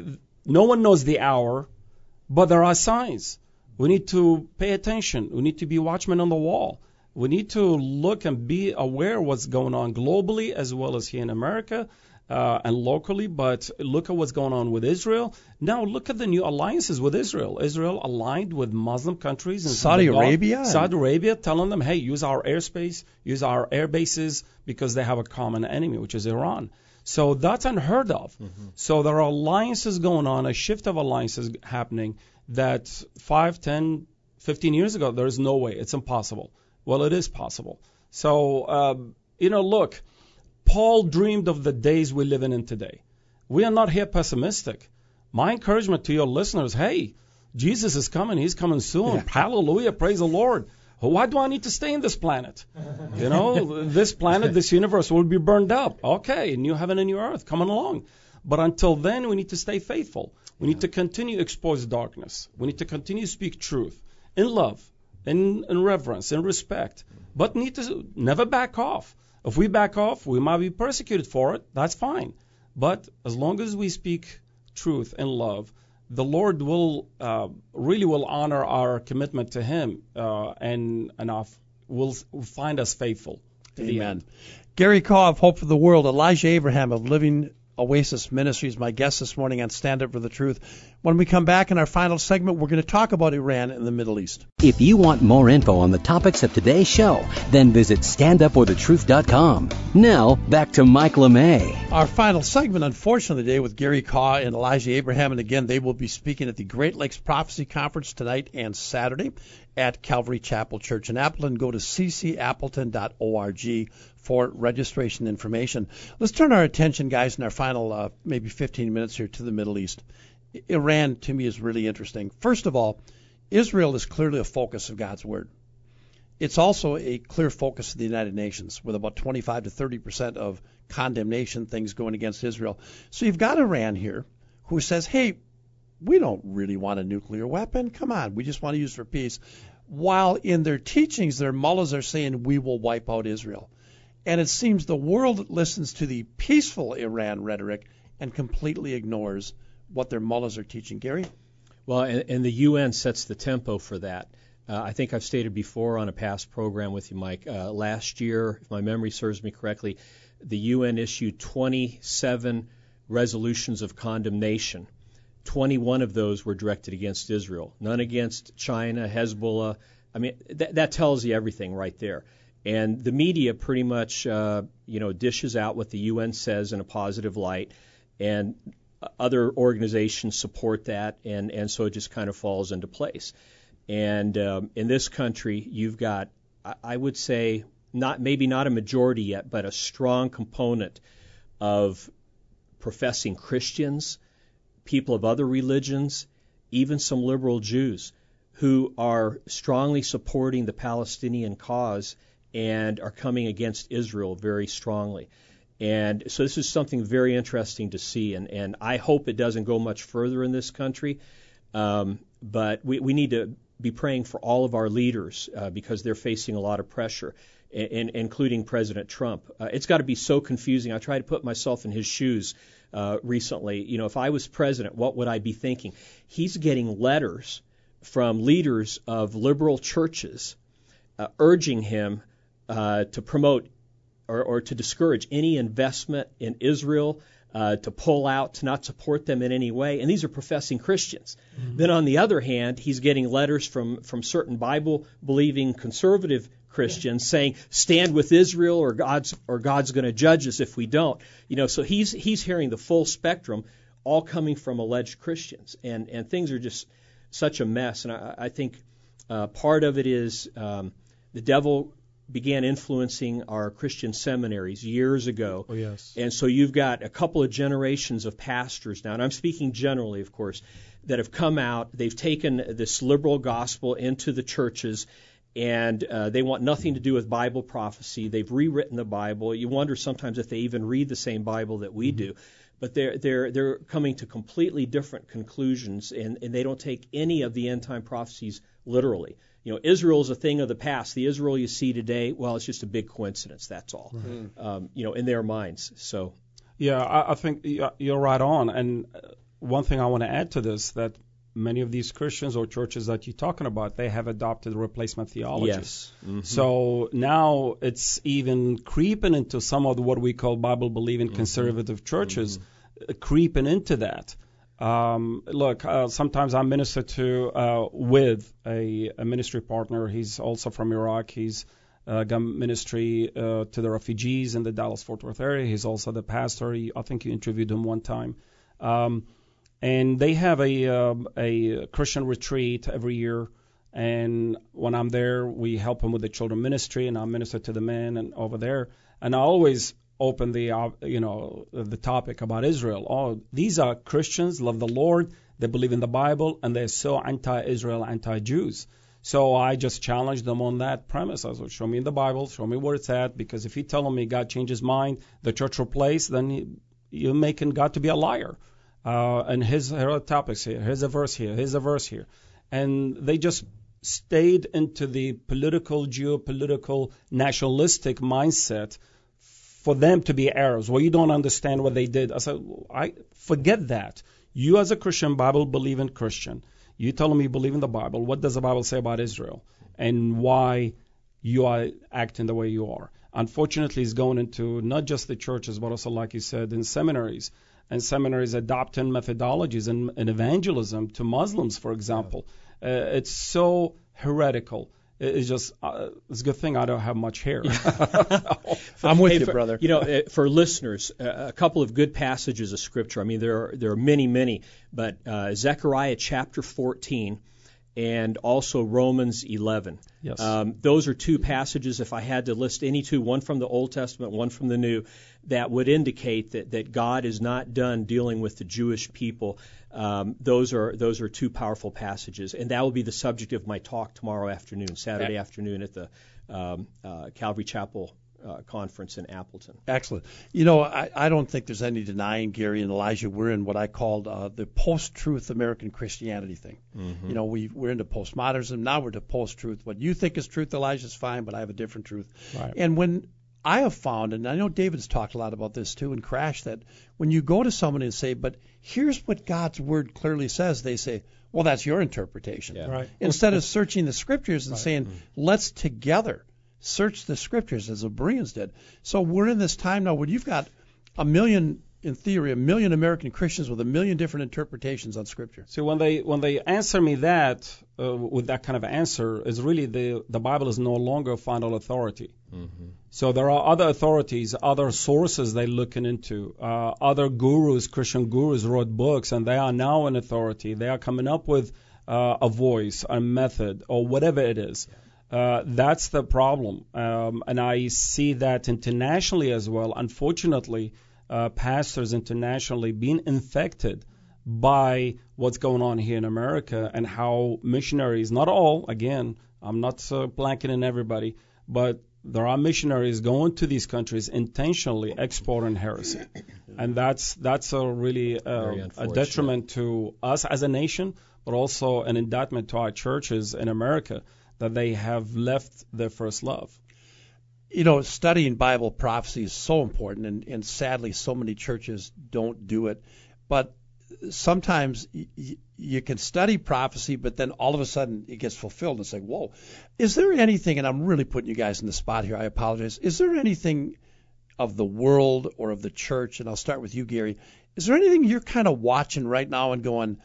no one knows the hour, but there are signs. We need to pay attention. We need to be watchmen on the wall. We need to look and be aware of what's going on globally as well as here in America uh, and locally. But look at what's going on with Israel. Now look at the new alliances with Israel. Israel aligned with Muslim countries. And Saudi Arabia? Saudi Arabia telling them, hey, use our airspace, use our air bases, because they have a common enemy, which is Iran. So that's unheard of. Mm-hmm. So there are alliances going on, a shift of alliances happening that five, ten, fifteen years ago, there's no way. It's impossible. Well, it is possible. So, uh, you know, look, Paul dreamed of the days we live in, in today. We are not here pessimistic. My encouragement to your listeners, hey, Jesus is coming. He's coming soon. Yeah. Hallelujah. Praise the Lord. Why do I need to stay in this planet? You know, this planet, this universe will be burned up. Okay, new heaven and new earth coming along. But until then, we need to stay faithful. We yeah. need to continue to expose darkness. We need to continue to speak truth in love, in, in reverence, in respect. But need to never back off. If we back off, we might be persecuted for it. That's fine. But as long as we speak truth and love, the Lord will uh, really will honor our commitment to Him, uh, and and our, will find us faithful to the end. Gary Kaw of Hope for the World, Elijah Abraham of Living Oasis Ministries, my guest this morning on Stand Up for the Truth. When we come back in our final segment, we're going to talk about Iran and the Middle East. If you want more info on the topics of today's show, then visit stand up for the truth dot com. Now, back to Mike LeMay. Our final segment, unfortunately, today with Gary Kaw and Elijah Abraham. And again, they will be speaking at the Great Lakes Prophecy Conference tonight and Saturday at Calvary Chapel Church in Appleton. Go to c c appleton dot org for registration information. Let's turn our attention, guys, in our final uh, maybe fifteen minutes here to the Middle East. Iran, to me, is really interesting. First of all, Israel is clearly a focus of God's Word. It's also a clear focus of the United Nations, with about twenty-five to thirty percent of condemnation things going against Israel. So you've got Iran here who says, hey, we don't really want a nuclear weapon. Come on, we just want to use it for peace. While in their teachings, their mullahs are saying we will wipe out Israel. And it seems the world listens to the peaceful Iran rhetoric and completely ignores what their mullahs are teaching. Gary? Well, and, and the U N sets the tempo for that. Uh, I think I've stated before on a past program with you, Mike, uh, last year, if my memory serves me correctly, the U N issued twenty-seven resolutions of condemnation. twenty-one of those were directed against Israel, none against China, Hezbollah. I mean, th- that tells you everything right there. And the media pretty much, uh, you know, dishes out what the U N says in a positive light, and other organizations support that, and, and so it just kind of falls into place. And um, in this country, you've got, I would say, not maybe not a majority yet, but a strong component of professing Christians, people of other religions, even some liberal Jews who are strongly supporting the Palestinian cause and are coming against Israel very strongly. And so this is something very interesting to see, and, and I hope it doesn't go much further in this country. Um, but we, we need to be praying for all of our leaders uh, because they're facing a lot of pressure, in, including President Trump. Uh, it's got to be so confusing. I try to put myself in his shoes uh, recently. You know, if I was president, what would I be thinking? He's getting letters from leaders of liberal churches uh, urging him uh, to promote or, or to discourage any investment in Israel, uh, to pull out, to not support them in any way. And these are professing Christians. Mm-hmm. Then on the other hand, he's getting letters from, from certain Bible-believing conservative Christians saying, stand with Israel or God's or God's going to judge us if we don't. You know, so he's he's hearing the full spectrum, all coming from alleged Christians. And, and things are just such a mess. And I, I think uh, part of it is um, the devil began influencing our Christian seminaries years ago. Oh, yes. And so you've got a couple of generations of pastors now, and I'm speaking generally, of course, that have come out. They've taken this liberal gospel into the churches, and uh, they want nothing to do with Bible prophecy. They've rewritten the Bible. You wonder sometimes if they even read the same Bible that we do. But they're they're they're coming to completely different conclusions, and, and they don't take any of the end time prophecies literally. You know, Israel is a thing of the past. The Israel you see today, well, it's just a big coincidence. That's all. Right. Um, you know, in their minds. So. Yeah, I, I think you're right on. And one thing I want to add to this, that many of these Christians or churches that you're talking about, they have adopted replacement theology. Yes. Mm-hmm. So now it's even creeping into some of what we call Bible-believing mm-hmm. conservative churches, mm-hmm. creeping into that. Um, look, uh, sometimes I minister to uh, with a, a ministry partner. He's also from Iraq. He's uh, got ministry uh, to the refugees in the Dallas-Fort Worth area. He's also the pastor. He, I think you interviewed him one time. Um, and they have a um, a Christian retreat every year. And when I'm there, we help them with the children ministry, and I minister to the men and over there. And I always open the uh, you know the topic about Israel. Oh, these are Christians, love the Lord, they believe in the Bible, and they're so anti-Israel, anti-Jews. So I just challenged them on that premise. I said, show me in the Bible, show me where it's at, because if you're telling me God changed his mind, the church replaced, then he, you're making God to be a liar. Uh, and his here are topics here, here's a verse here, here's a verse here. And they just stayed into the political, geopolitical, nationalistic mindset for them to be Arabs. Well, you don't understand what they did. I said, I forget that. You as a Christian, Bible-believing Christian, you telling me you believe in the Bible. What does the Bible say about Israel and why you are acting the way you are? Unfortunately, it's going into not just the churches, but also, like you said, in seminaries. And seminaries adopting methodologies in, in evangelism to Muslims, for example. Uh, it's so heretical. It's just, uh, it's a good thing I don't have much hair. I'm with hey, you, for, brother. You know, uh, for listeners, uh, a couple of good passages of Scripture. I mean, there are, there are many, many, but uh, Zechariah chapter fourteen and also Romans eleven. Yes. Um, those are two passages, if I had to list any two, one from the Old Testament, one from the New, that would indicate that, that God is not done dealing with the Jewish people. Um, those are those are two powerful passages, and that will be the subject of my talk tomorrow afternoon, Saturday afternoon at the um, uh, Calvary Chapel uh, conference in Appleton. Excellent. You know, I, I don't think there's any denying, Gary and Elijah, we're in what I called uh, the post-truth American Christianity thing. Mm-hmm. You know, we, we're into postmodernism. Now we're to post-truth. What you think is truth, Elijah, is fine, but I have a different truth. Right. And when I have found, and I know David's talked a lot about this too in Crash, that when you go to someone and say, but here's what God's Word clearly says, they say, well, that's your interpretation. Yeah. Right. Instead of searching the Scriptures and Right. saying, Mm-hmm. let's together search the Scriptures as the Bereans did. So we're in this time now where you've got a million, in theory, a million American Christians with a million different interpretations on Scripture. So when they when they answer me that uh, with that kind of answer, is really the the Bible is no longer final authority. Mm-hmm. So there are other authorities, other sources they're looking into. Uh, other gurus, Christian gurus, wrote books, and they are now an authority. They are coming up with uh, a voice, a method, or whatever it is. Uh, that's the problem, um, and I see that internationally as well. Unfortunately, uh, pastors internationally being infected by what's going on here in America, and how missionaries, not all, again, I'm not uh, blanketing everybody, but there are missionaries going to these countries intentionally exporting heresy. and that's that's a really uh, a detriment to us as a nation, but also an indictment to our churches in America that they have left their first love. You know, studying Bible prophecy is so important, and, and sadly, so many churches don't do it. But sometimes y- you can study prophecy, but then all of a sudden it gets fulfilled. It's like, whoa, is there anything, and I'm really putting you guys in the spot here, I apologize, is there anything of the world or of the church, and I'll start with you, Gary, is there anything you're kind of watching right now and going,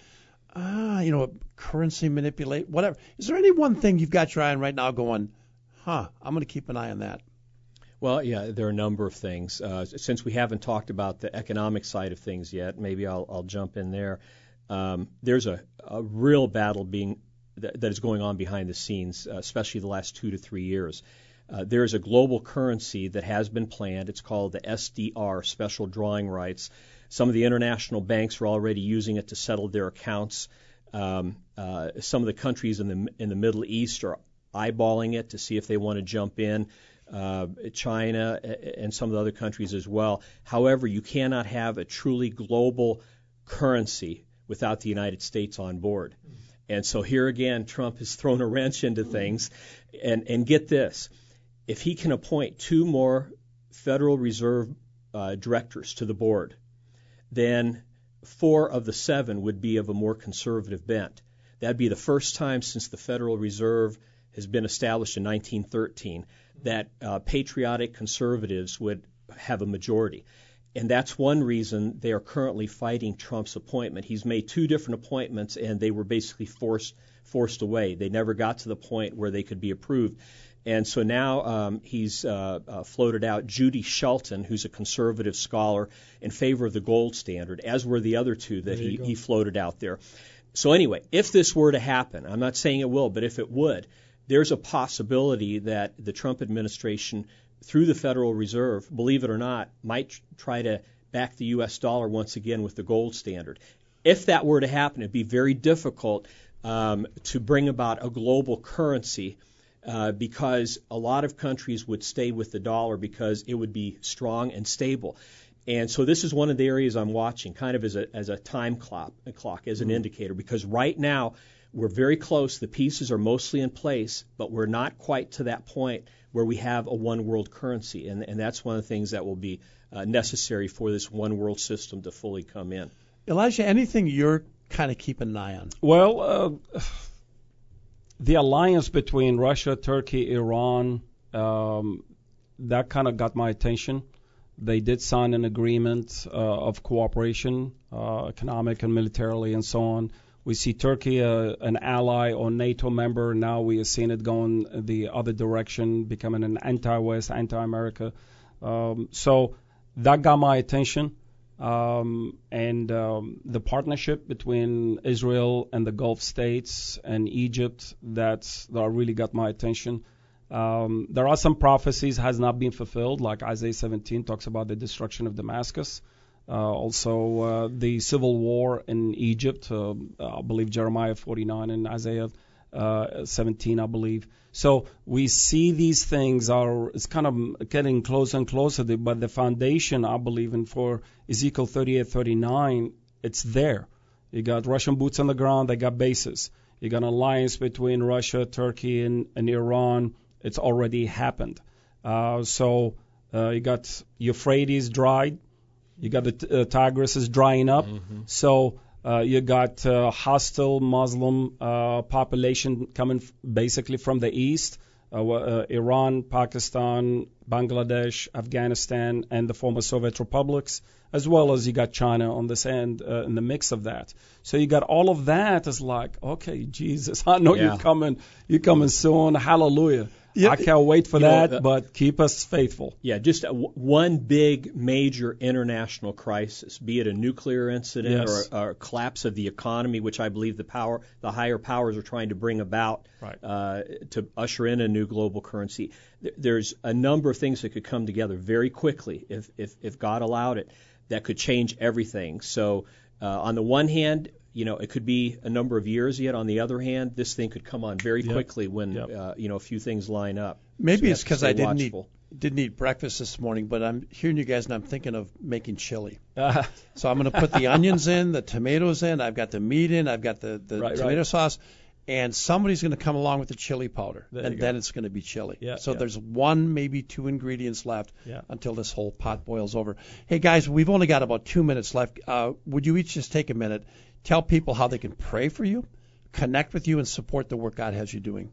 ah, you know, currency manipulate, whatever. Is there any one thing you've got your eye on right now going, huh, I'm going to keep an eye on that? Well, yeah, there are a number of things. Uh, since we haven't talked about the economic side of things yet, maybe I'll, I'll jump in there. Um, there's a, a real battle being that, that is going on behind the scenes, uh, especially the last two to three years. Uh, there is a global currency that has been planned. It's called the S D R, Special Drawing Rights. Some of the international banks are already using it to settle their accounts. Um, uh, some of the countries in the in the Middle East are eyeballing it to see if they want to jump in. Uh, China and some of the other countries as well. However, you cannot have a truly global currency without the United States on board. And so here again, Trump has thrown a wrench into things. And, and get this, if he can appoint two more Federal Reserve uh, directors to the board, then four of the seven would be of a more conservative bent. That'd be the first time since the Federal Reserve has been established in nineteen thirteen that uh, patriotic conservatives would have a majority. And that's one reason they are currently fighting Trump's appointment. He's made two different appointments, and they were basically forced forced away. They never got to the point where they could be approved. And so now um, he's uh, uh, floated out Judy Shelton, who's a conservative scholar, in favor of the gold standard, as were the other two that he, he floated out there. So anyway, if this were to happen, I'm not saying it will, but if it would, there's a possibility that the Trump administration, through the Federal Reserve, believe it or not, might try to back the U S dollar once again with the gold standard. If that were to happen, it'd be very difficult um, to bring about a global currency uh, because a lot of countries would stay with the dollar because it would be strong and stable. And so this is one of the areas I'm watching, kind of as a as a time clock, a clock as an mm-hmm. indicator, because right now we're very close. The pieces are mostly in place, but we're not quite to that point where we have a one world currency, and, and that's one of the things that will be uh, necessary for this one world system to fully come in. Elijah, anything you're kind of keeping an eye on? Well, uh, the alliance between Russia, Turkey, Iran, um, that kind of got my attention. They did sign an agreement uh, of cooperation, uh, economic and militarily and so on. We see Turkey uh, an ally or NATO member. Now we are seeing it going the other direction, becoming an anti-West, anti-America. Um, so that got my attention. Um, and um, the partnership between Israel and the Gulf states and Egypt, that's, that really got my attention. Um, there are some prophecies has not been fulfilled, like Isaiah seventeen talks about the destruction of Damascus. Uh, also, uh, the civil war in Egypt, uh, I believe Jeremiah forty-nine and Isaiah uh, seventeen, I believe. So we see these things are it's kind of getting closer and closer. But the foundation, I believe, in for Ezekiel thirty-eight, thirty-nine, it's there. You got Russian boots on the ground. They got bases. You got an alliance between Russia, Turkey, and, and Iran. It's already happened. Uh, so uh, you got Euphrates dried. You got the t- uh, Tigris is drying up. Mm-hmm. So uh, you got uh, hostile Muslim uh, population coming f- basically from the east, uh, uh, Iran, Pakistan, Bangladesh, Afghanistan, and the former Soviet republics, as well as you got China on this end uh, in the mix of that. So you got all of that is like, okay, Jesus, I know yeah. you're coming, you're coming soon. Hallelujah. Yeah, I can't wait for that, know, uh, but keep us faithful. Yeah, just a, one big major international crisis, be it a nuclear incident yes. or, or a collapse of the economy, which I believe the power, the higher powers are trying to bring about right. uh, to usher in a new global currency. There's a number of things that could come together very quickly if if, if God allowed it that could change everything. So uh, on the one hand, you know, it could be a number of years yet. On the other hand, this thing could come on very yep. quickly when, yep. uh, you know, a few things line up. Maybe so it's because I didn't watchful. need didn't eat breakfast this morning, but I'm hearing you guys and I'm thinking of making chili. Uh, So I'm going to put the onions in, the tomatoes in, I've got the meat in, I've got the, the Right, tomato right. sauce, and somebody's going to come along with the chili powder, There and you then go. it's going to be chili. Yeah, so yeah. there's one, maybe two ingredients left Yeah. until this whole pot boils over. Hey, guys, we've only got about two minutes left. Uh, would you each just take a minute, tell people how they can pray for you, connect with you, and support the work God has you doing?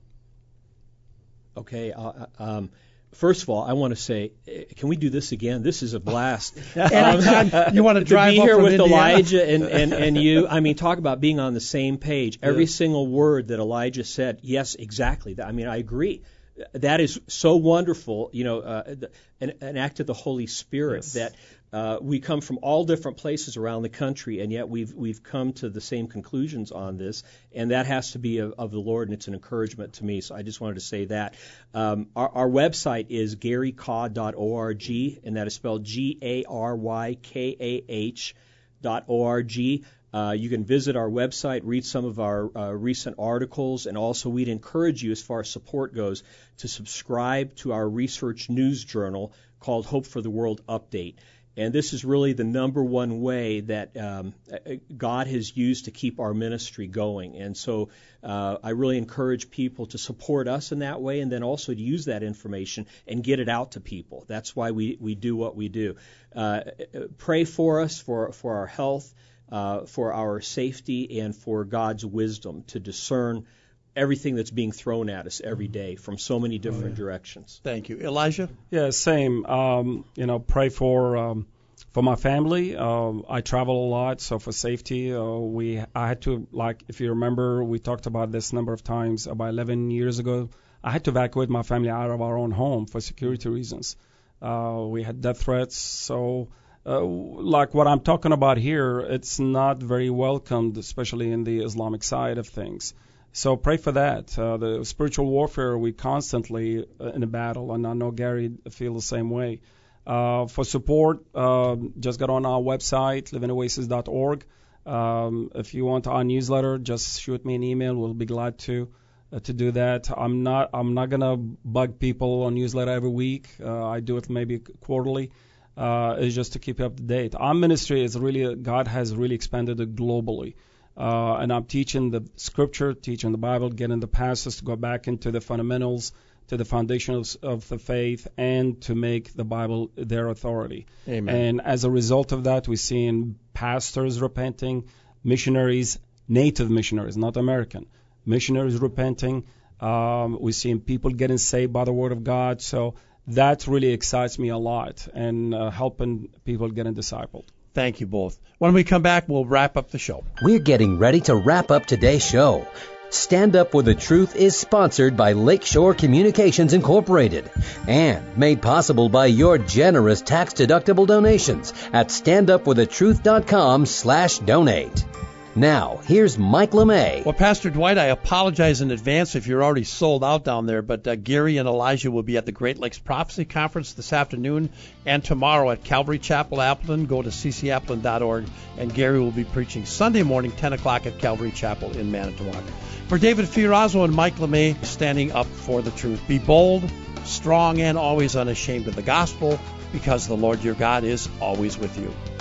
Okay. Uh, um, first of all, I want to say, eh, can we do this again? This is a blast. Anytime you want to to drive be up here from with Indiana. Elijah and, and, and you, I mean, talk about being on the same page. Every Yeah. single word that Elijah said, yes, exactly. I mean, I agree. That is so wonderful, you know, uh, the- an, an act of the Holy Spirit Yes. that uh, we come from all different places around the country, and yet we've we've come to the same conclusions on this, and that has to be of, of the Lord, and it's an encouragement to me. So I just wanted to say that. Um, our, our website is gary kah dot org, and that is spelled G A R Y K A H dot O R G. Uh, you can visit our website, read some of our uh, recent articles, and also we'd encourage you, as far as support goes, to subscribe to our research news journal called Hope for the World Update. And this is really the number one way that um, God has used to keep our ministry going. And so uh, I really encourage people to support us in that way, and then also to use that information and get it out to people. That's why we, we do what we do. Uh, pray for us, for, for our health, uh, for our safety, and for God's wisdom to discern everything that's being thrown at us every day from so many different directions. Thank you. Elijah? Yeah, same. Um, you know, pray for um, for my family. Um, I travel a lot, so for safety, uh, we I had to, like, if you remember, we talked about this number of times. About eleven years ago, I had to evacuate my family out of our own home for security reasons. Uh, we had death threats, so. Uh, like what I'm talking about here, it's not very welcomed, especially in the Islamic side of things. So pray for that. Uh, the spiritual warfare, we constantly uh, in a battle, and I know Gary feels the same way. Uh, for support, uh, just get on our website, living oasis dot org. Um, if you want our newsletter, just shoot me an email. We'll be glad to uh, to do that. I'm not I'm not gonna bug people on newsletter every week. Uh, I do it maybe quarterly. Uh, it's just to keep you up to date. Our ministry is really, God has really expanded it globally. Uh, and I'm teaching the scripture, teaching the Bible, getting the pastors to go back into the fundamentals, to the foundations of the faith, and to make the Bible their authority. Amen. And as a result of that, we're seeing pastors repenting, missionaries, native missionaries, not American, missionaries repenting. Um, we're seeing people getting saved by the Word of God. So that really excites me a lot, and uh, helping people getting discipled. Thank you both. When we come back, we'll wrap up the show. We're getting ready to wrap up today's show. Stand Up for the Truth is sponsored by Lakeshore Communications Incorporated and made possible by your generous tax-deductible donations at standupforthetruth.com slash donate. Now, here's Mike LeMay. Well, Pastor Dwight, I apologize in advance if you're already sold out down there, but uh, Gary and Elijah will be at the Great Lakes Prophecy Conference this afternoon and tomorrow at Calvary Chapel, Appleton. Go to c c appleton dot org, and Gary will be preaching Sunday morning, ten o'clock at Calvary Chapel in Manitowoc. For David Fiorazo and Mike LeMay, standing up for the truth. Be bold, strong, and always unashamed of the gospel, because the Lord your God is always with you.